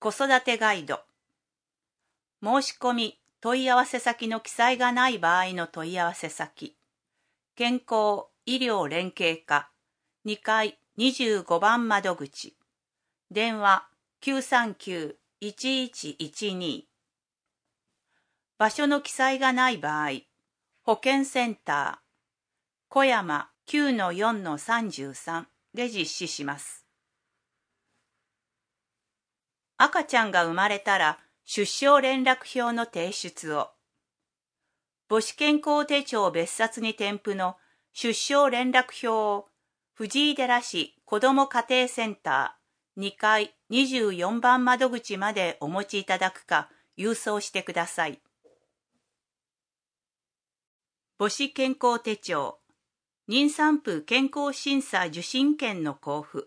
子育てガイド。申し込み、問い合わせ先の記載がない場合の問い合わせ先。健康医療連携課2階25番窓口。電話 939-1112。場所の記載がない場合、保健センター、小山 9-4-33 で実施します。赤ちゃんが生まれたら出生連絡票の提出を。母子健康手帳別冊に添付の出生連絡票を藤井寺市子ども家庭センター2階24番窓口までお持ちいただくか郵送してください。母子健康手帳、妊産婦健康審査受診券の交付。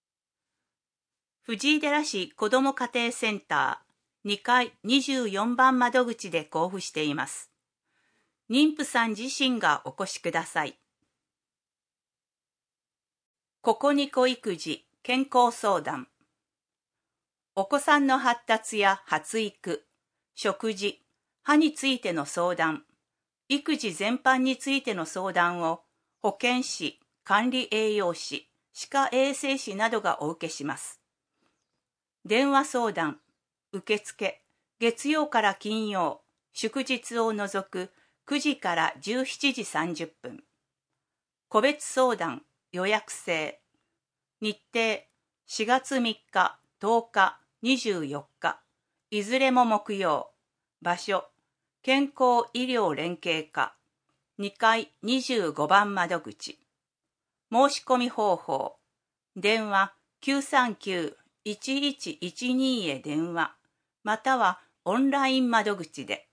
藤井寺市子ども家庭センター2階24番窓口で交付しています。妊婦さん自身がお越しください。ここにこ育児健康相談。お子さんの発達や発育、食事、歯についての相談、育児全般についての相談を保健師、管理栄養士、歯科衛生士などがお受けします。電話相談、受付、月曜から金曜、祝日を除く9時から17時30分。個別相談、予約制。日程、4月3日、10日、24日。いずれも木曜。場所、健康医療連携課。2階25番窓口。申し込み方法。電話939-1112へ電話、またはオンライン窓口で。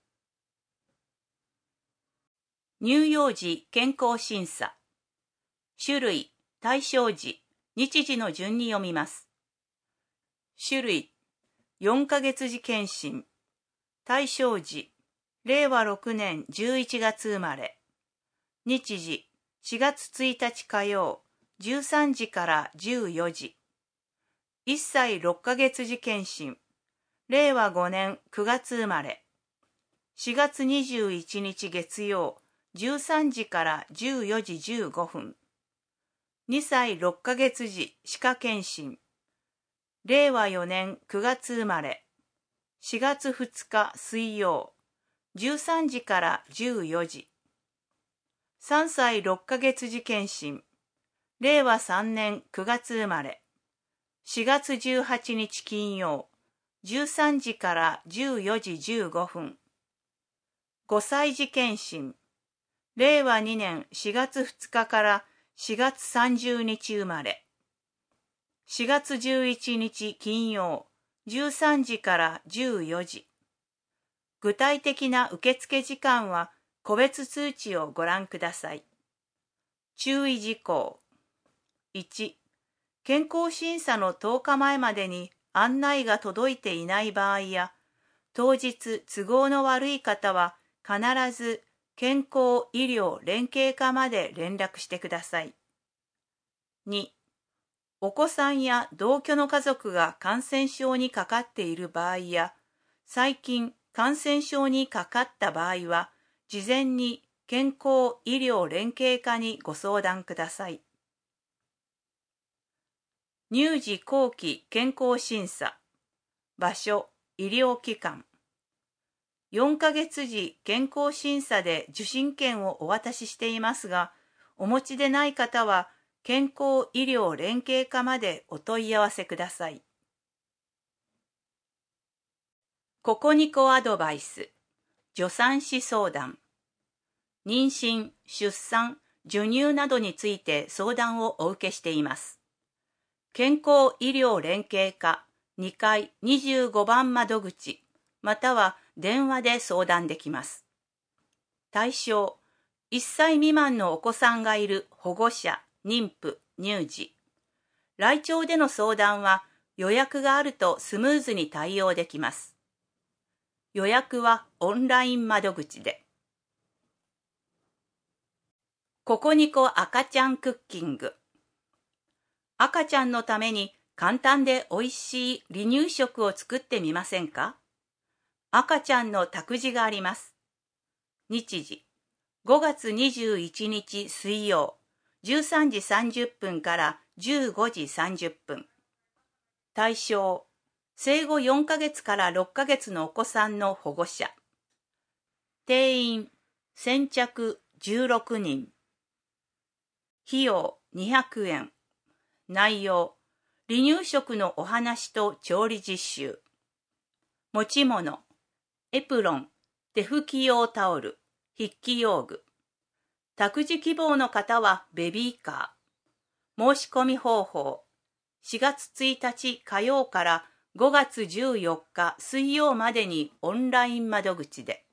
乳幼児健康審査。種類、対象時、日時の順に読みます。種類、4ヶ月時検診。対象時、令和6年11月生まれ。日時、4月1日火曜、13時から14時。1歳6ヶ月時検診。令和5年9月生まれ。4月21日月曜、13時から14時15分。2歳6ヶ月時歯科検診。令和4年9月生まれ。4月2日水曜、13時から14時。3歳6ヶ月時検診。令和3年9月生まれ。4月18日金曜、13時から14時15分。5歳児検診。令和2年4月2日から4月30日生まれ。4月11日金曜、13時から14時。具体的な受付時間は個別通知をご覧ください。注意事項。1、健康審査の10日前までに案内が届いていない場合や、当日都合の悪い方は必ず健康医療連携課まで連絡してください。2、お子さんや同居の家族が感染症にかかっている場合や、最近感染症にかかった場合は、事前に健康医療連携課にご相談ください。乳児後期健康審査。場所、医療機関。4ヶ月時健康審査で受診券をお渡ししていますが、お持ちでない方は健康医療連携課までお問い合わせください。ここにこアドバイス。助産師相談。妊娠、出産、授乳などについて相談をお受けしています。健康医療連携課2階25番窓口、または電話で相談できます。対象、1歳未満のお子さんがいる保護者、妊婦、乳児。来庁での相談は予約があるとスムーズに対応できます。予約はオンライン窓口で。ここにこ赤ちゃんクッキング。赤ちゃんのために簡単でおいしい離乳食を作ってみませんか？赤ちゃんの託児があります。日時、5月21日水曜、13時30分から15時30分。対象、生後4ヶ月から6ヶ月のお子さんの保護者。定員、先着16人。費用200円。内容、離乳食のお話と調理実習。持ち物、エプロン、手拭き用タオル、筆記用具。託児希望の方はベビーカー。申し込み方法、4月1日火曜から5月14日水曜までにオンライン窓口で。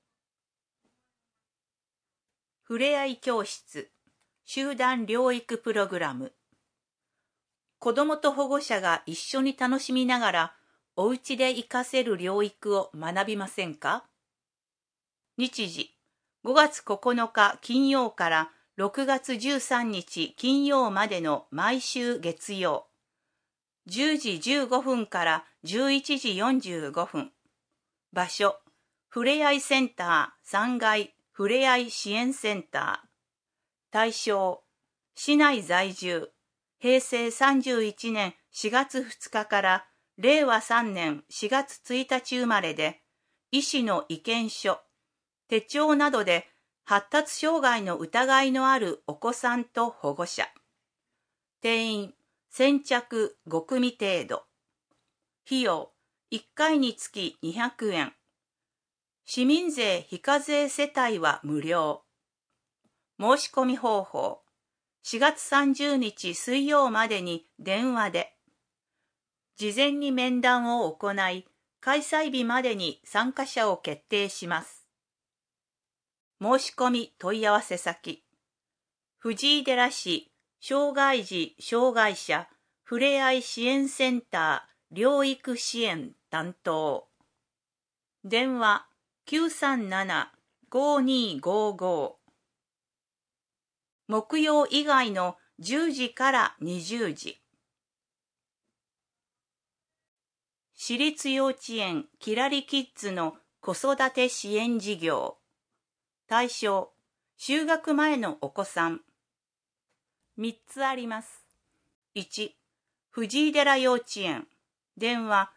ふれあい教室、集団療育プログラム。子どもと保護者が一緒に楽しみながら、お家で活かせる療育を学びませんか？日時、5月9日金曜から6月13日金曜までの毎週月曜。10時15分から11時45分。場所、ふれあいセンター3階ふれあい支援センター。対象、市内在住。平成31年4月2日から令和3年4月1日生まれで、医師の意見書、手帳などで発達障害の疑いのあるお子さんと保護者。定員、先着5組程度。費用、1回につき200円。市民税非課税世帯は無料。申し込み方法、4月30日水曜までに電話で。事前に面談を行い、開催日までに参加者を決定します。申し込み問い合わせ先、藤井寺市障害児・障害者ふれあい支援センター療育支援担当。電話 937-5255。木曜以外の10時から20時。私立幼稚園きらりキッズの子育て支援事業。対象、就学前のお子さん。3つあります。1、藤井寺幼稚園。電話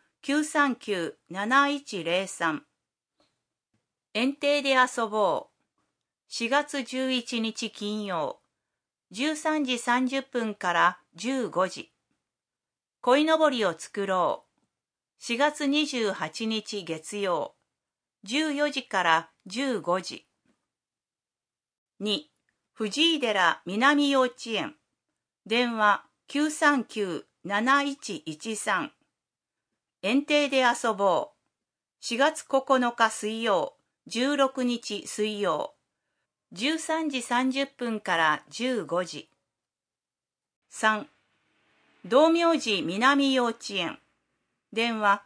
939-7103。園庭で遊ぼう。4月11日金曜。13時30分から15時。鯉のぼりを作ろう。4月28日月曜。14時から15時。2、藤井寺南幼稚園。電話 939-7113。園庭で遊ぼう。4月9日水曜。16日水曜。13時30分から15時。3、道明寺南幼稚園。電話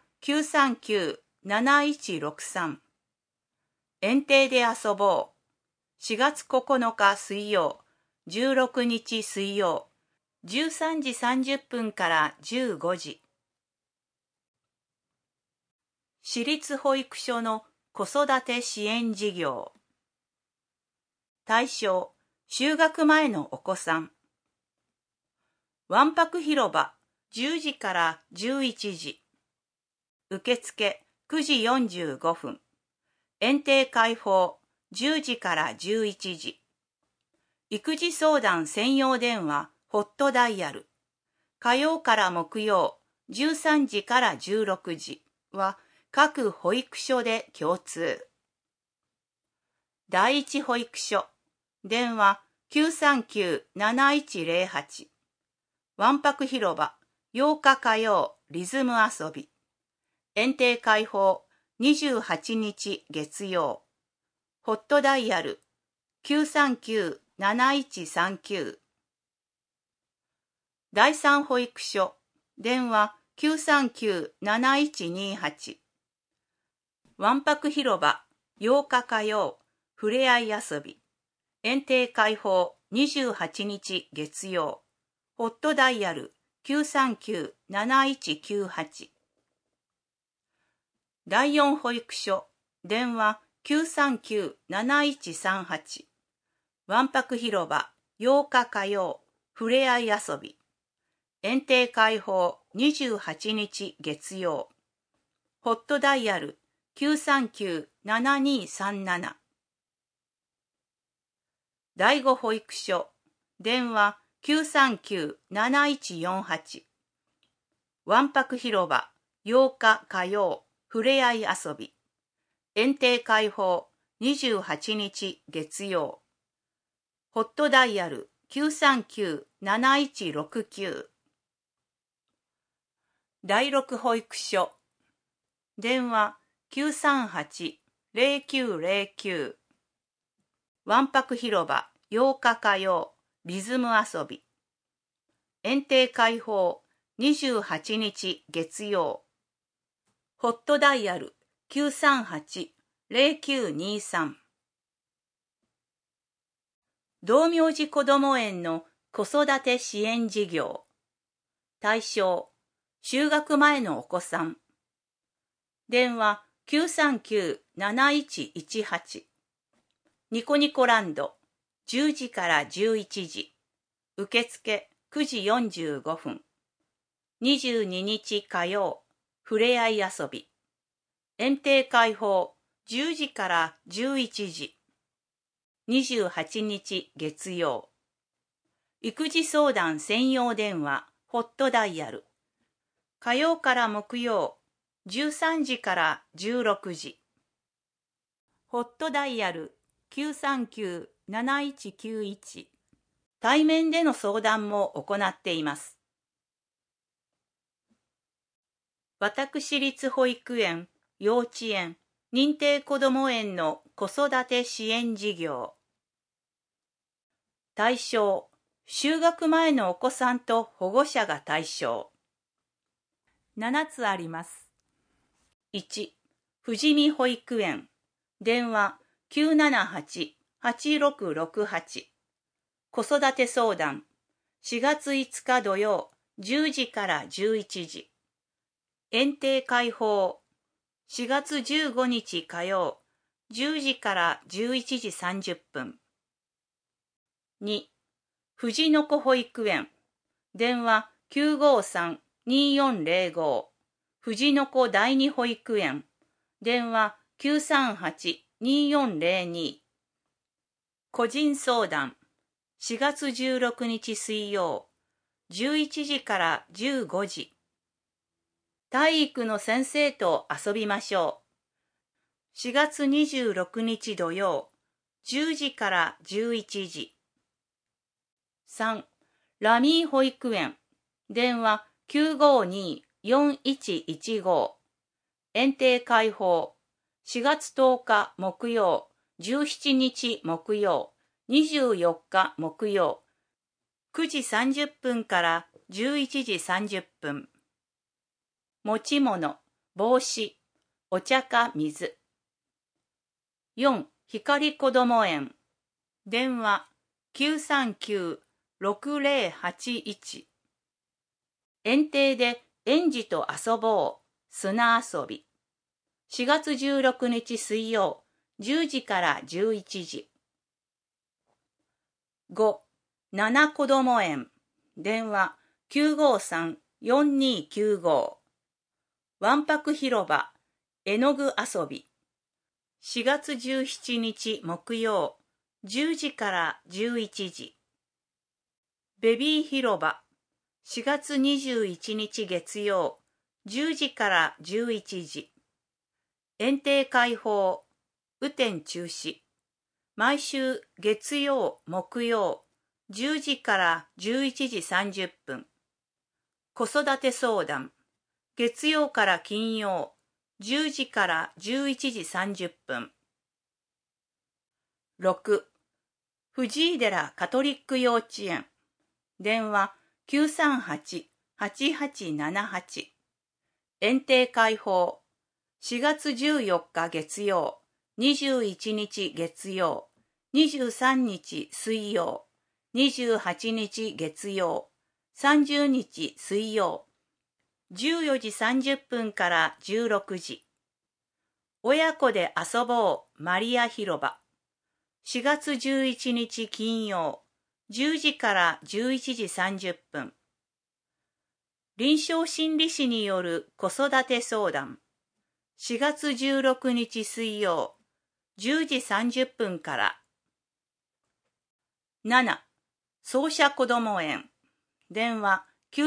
939-7163。園庭で遊ぼう。4月9日水曜。16日水曜。13時30分から15時。私立保育所の子育て支援事業。対象、就学前のお子さん。わんぱく広場、10時から11時。受付、9時45分。園庭開放、10時から11時。育児相談専用電話、ホットダイヤル。火曜から木曜、13時から16時は各保育所で共通。第一保育所。電話 939-7108。わんぱく広場、8日火曜、リズム遊び。園庭開放、28日月曜。ホットダイヤル、939-7139。第三保育所、電話 939-7128。わんぱく広場、8日火曜、ふれあい遊び。園庭開放28日月曜。ホットダイヤル 939-7198。第4保育所、電話939-7138。わんぱく広場、8日火曜、ふれあい遊び。園庭開放28日月曜。ホットダイヤル939-7237。第5保育所、電話939-7148。わんぱく広場、8日火曜、ふれあい遊び。園庭開放28日月曜。ホットダイヤル939-7169。第6保育所、電話938-0909。わんぱく広場、8日火曜、リズム遊び。園庭開放28日月曜。ホットダイヤル938-0923。道明寺こども園の子育て支援事業。対象、就学前のお子さん。電話939-7118。ニコニコランド、10時から11時。受付9時45分。22日火曜、ふれあい遊び。園庭開放10時から11時。28日月曜。育児相談専用電話、ホットダイヤル。火曜から木曜、13時から16時。ホットダイヤル939-7191。対面での相談も行っています。私立保育園、幼稚園、認定こども園の子育て支援事業。対象、就学前のお子さんと保護者が対象。7つあります。1、富士見保育園。電話978-8668。子育て相談。4月5日土曜、10時から11時。園庭開放。4月15日火曜、10時から11時30分。2、富士の子保育園。電話953-2405。富士の子第二保育園。電話938-2402。個人相談。4月16日水曜、11時から15時。体育の先生と遊びましょう。4月26日土曜、10時から11時。3、ラミー保育園。電話952-4115。園庭開放。4月10日木曜、17日木曜、24日木曜。9時30分から11時30分。持ち物、帽子、お茶か水。4、光こども園。電話939-6081。園庭で園児と遊ぼう、砂遊び。4月16日水曜、10時から11時。5、七こども園。電話953-4295。わんぱく広場、絵の具遊び。4月17日木曜、10時から11時。ベビー広場、4月21日月曜、10時から11時。園庭開放、雨天中止。毎週月曜、木曜、10時から11時30分。子育て相談。月曜から金曜、10時から11時30分。6、藤井寺カトリック幼稚園。電話938-8878。園庭開放。4月14日月曜、21日月曜、23日水曜、28日月曜、 30日水曜、14時30分から16時。親子で遊ぼうマリア広場。4月11日金曜、10時から11時30分。臨床心理士による子育て相談。4月16日水曜、10時30分から。7. 奏者こども園。電話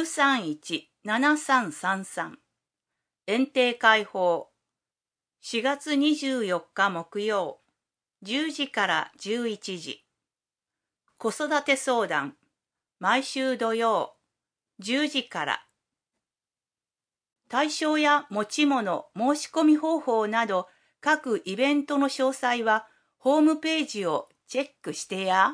931-7333。園庭開放。4月24日木曜、10時から11時。子育て相談。毎週土曜、10時から。対象や持ち物、申し込み方法など各イベントの詳細はホームページをチェックしてや。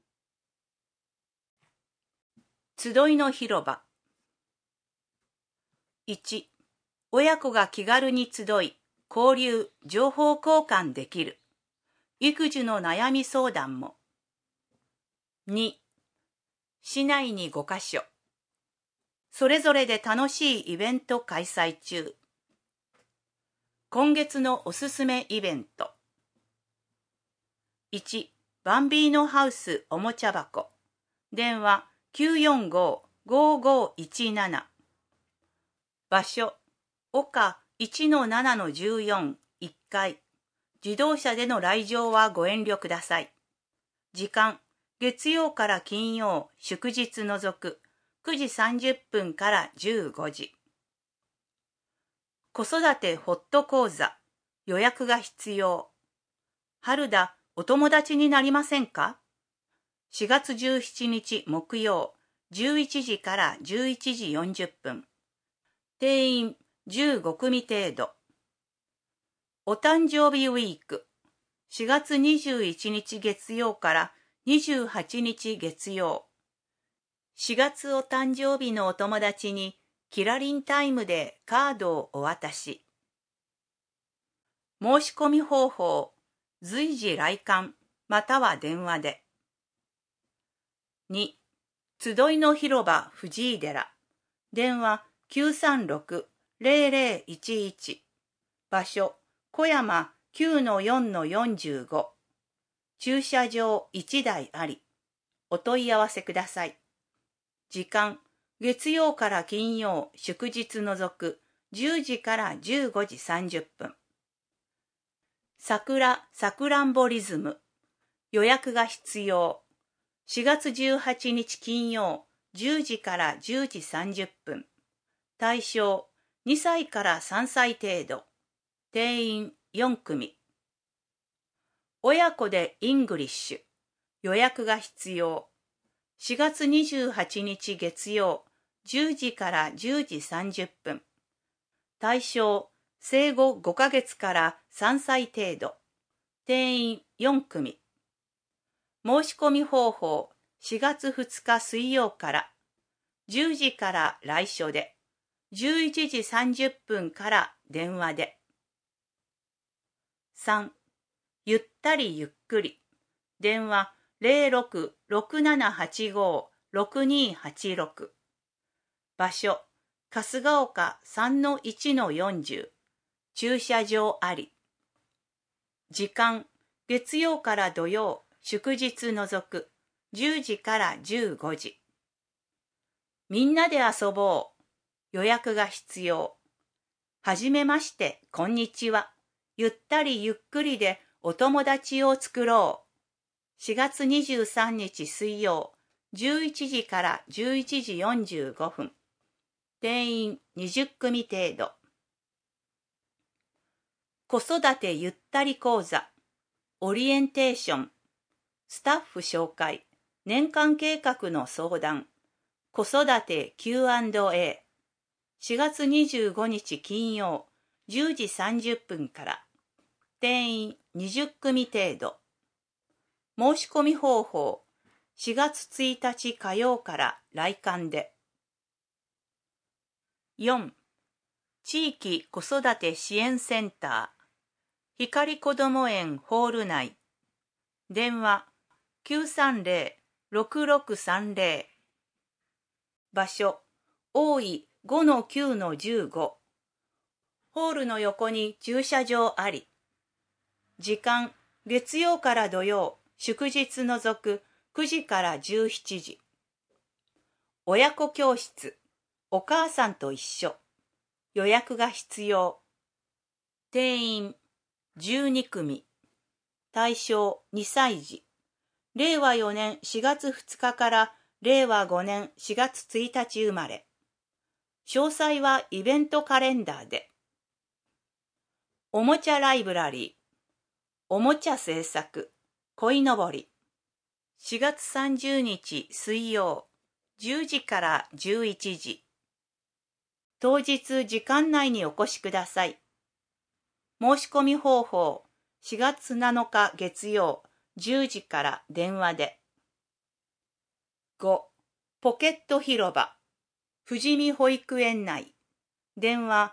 集いの広場。1. 親子が気軽に集い、交流、情報交換できる。育児の悩み相談も。2. 市内に5カ所。それぞれで楽しいイベント開催中。今月のおすすめイベント。1. バンビーノハウスおもちゃ箱。電話 945-5517。場所、岡 1-7-14 1階。自動車での来場はご遠慮ください。時間、月曜から金曜、祝日除く、9時30分から15時。子育てホット講座、予約が必要。春だ、お友達になりませんか？ 4 月17日木曜、11時から11時40分。定員15組程度。お誕生日ウィーク。4月21日月曜から28日月曜。4月お誕生日のお友達にキラリンタイムでカードをお渡し。申し込み方法、随時来館または電話で。2. 集いの広場藤井寺。電話 936-0011。場所、小山 9-4-45。駐車場1台あり。お問い合わせください。時間、月曜から金曜、祝日除く、10時から15時30分。桜さくらんぼリズム。予約が必要。4月18日金曜、10時から10時30分。対象、2歳から3歳程度。定員4組。親子でイングリッシュ。予約が必要。4月28日月曜、10時から10時30分。対象、生後5ヶ月から3歳程度。定員4組。申し込み方法、4月2日水曜から、10時から来所で、11時30分から電話で。3. ゆったりゆっくり。電話 06-6785-6286。場所、春日丘 3-1-40。駐車場あり。時間、月曜から土曜、祝日除く、10時から15時。みんなで遊ぼう。予約が必要。はじめまして、こんにちは。ゆったりゆっくりでお友達を作ろう。4月23日水曜、11時から11時45分。定員20組程度。子育てゆったり講座、オリエンテーション、スタッフ紹介、年間計画の相談、子育て Q&A。4月25日金曜、10時30分から。定員20組程度。申し込み方法、4月1日火曜から来館で。4. 地域子育て支援センター、光こども園ホール内。電話 930-6630。 場所、大井 5-9-15。ホールの横に駐車場あり。時間、月曜から土曜、祝日除く9時から17時。親子教室、お母さんと一緒。予約が必要。定員12組。対象2歳児。令和4年4月2日から令和5年4月1日生まれ。詳細はイベントカレンダーで。おもちゃライブラリー。おもちゃ制作。鯉のぼり。4月30日水曜、10時から11時。当日時間内にお越しください。申し込み方法、4月7日月曜、10時から電話で。5. ポケット広場、富士見保育園内。電話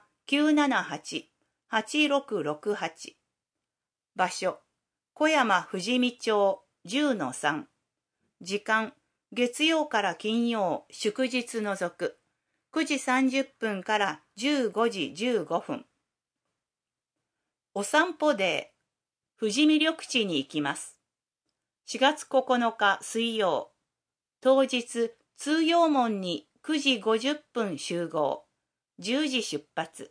978-8668。場所、小山富士見町 10-3。時間、月曜から金曜、祝日除く。9時30分から15時15分。お散歩デー、富士見緑地に行きます。4月9日水曜、当日通陽門に9時50分集合、10時出発。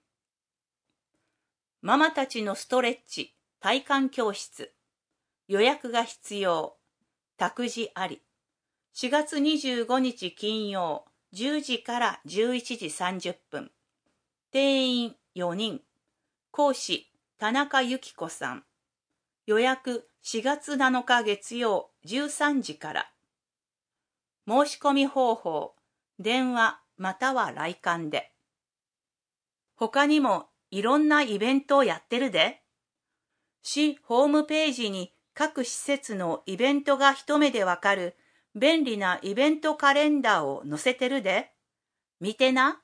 ママたちのストレッチ、体幹教室。予約が必要。託児あり。4月25日金曜、10時から11時30分。定員4人。講師、田中由紀子さん。予約4月7日月曜13時から。申し込み方法、電話または来館で。他にもいろんなイベントをやってるで。市ホームページに各施設のイベントが一目でわかる便利なイベントカレンダーを載せてるで。見てな。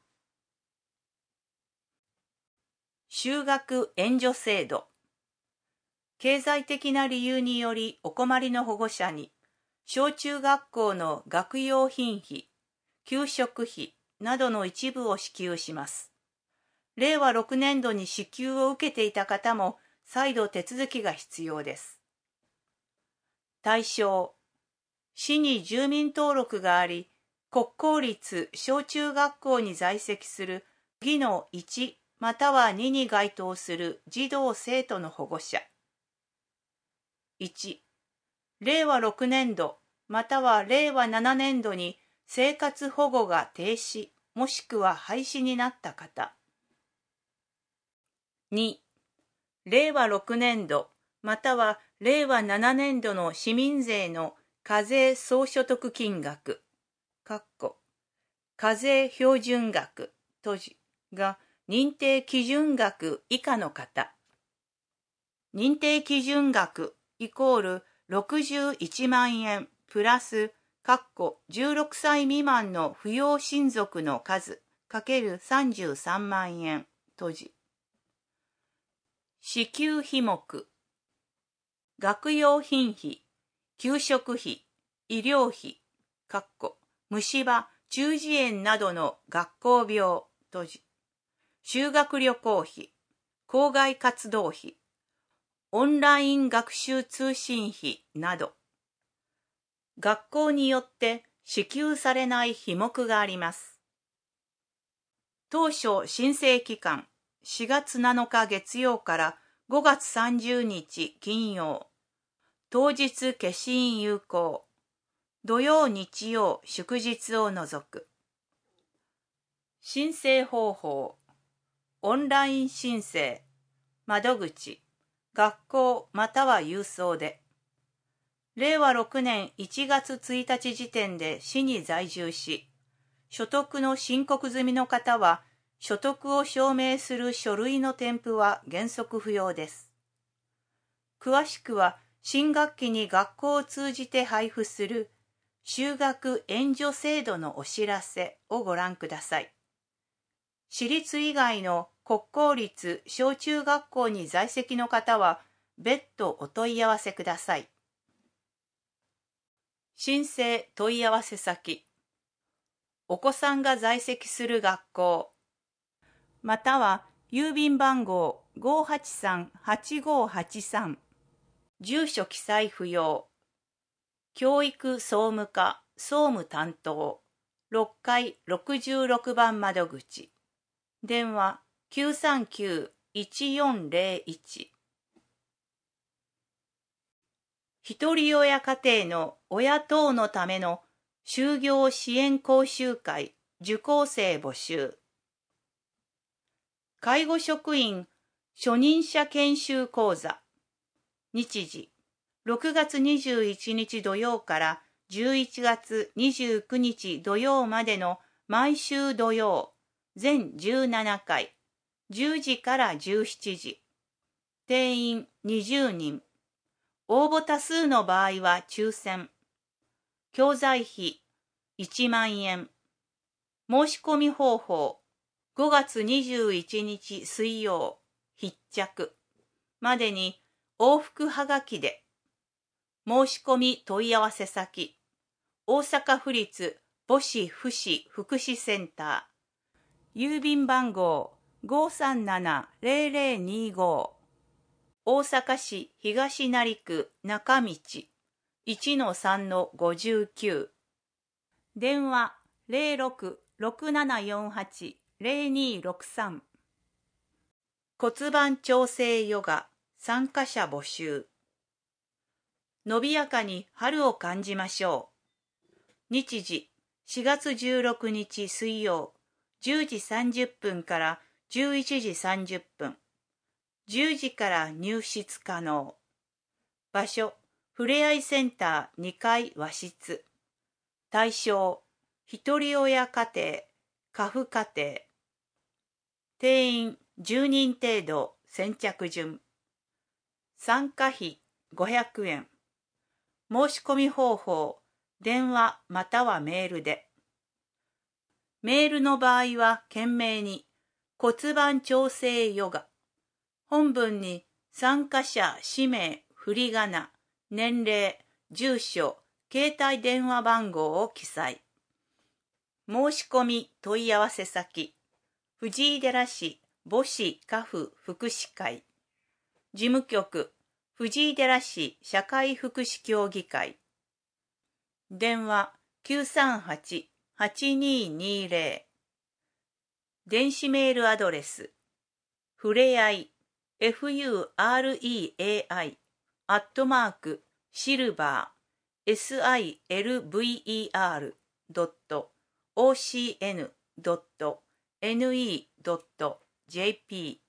就学援助制度。経済的な理由によりお困りの保護者に、小中学校の学用品費、給食費などの一部を支給します。令和6年度に支給を受けていた方も再度手続きが必要です。対象、市に住民登録があり、国公立小中学校に在籍する技能1または2に該当する児童生徒の保護者。1、令和6年度または令和7年度に生活保護が停止もしくは廃止になった方。2、令和6年度または令和7年度の市民税の課税総所得金額課税標準額が認定基準額以下の方。認定基準額イコール61万円プラス16歳未満の扶養親族の数×33万円支給費目、学用品費、給食費、医療費虫歯、中耳炎などの学校病修学旅行費、校外活動費、オンライン学習通信費など、学校によって支給されない費目があります。当初申請期間、4月7日月曜から5月30日金曜、当日消印有効、土曜日曜祝日を除く。申請方法、オンライン申請、窓口、学校または郵送で。令和6年1月1日時点で市に在住し、所得の申告済みの方は、所得を証明する書類の添付は原則不要です。詳しくは、新学期に学校を通じて配布する就学援助制度のお知らせをご覧ください。私立以外の国公立小中学校に在籍の方は別途お問い合わせください。申請問い合わせ先お子さんが在籍する学校、または郵便番号 583-8583、住所記載不要、教育総務課総務担当、6階66番窓口、電話 939-1401。ひとり親家庭の親等のための就業支援講習会受講生募集。介護職員初任者研修講座。日時、6月21日土曜から11月29日土曜までの毎週土曜、全17回、10時から17時。定員20人。応募多数の場合は抽選。教材費1万円。申し込み方法5月21日水曜必着までに往復はがきで。申し込み問い合わせ先大阪府立母子福祉福祉センター郵便番号 537-0025 大阪市東成区中道 1-3-59 電話 06-6748-0263 骨盤調整ヨガ参加者募集。伸びやかに春を感じましょう。日時4月16日水曜10時30分から11時30分。10時から入室可能。場所、ふれあいセンター2階和室。対象、ひとり親家庭、家父家庭。定員10人程度先着順。参加費500円。申し込み方法、電話またはメールで。メールの場合は懸命に骨盤調整ヨガ。本文に参加者氏名、振り仮名、年齢、住所、携帯電話番号を記載。申し込み問い合わせ先、藤井寺市母子家父福祉会。事務局、藤井寺市社会福祉協議会。電話 938-8220。電子メールアドレス、ふれあいfureai@silver.ocn.ne.jp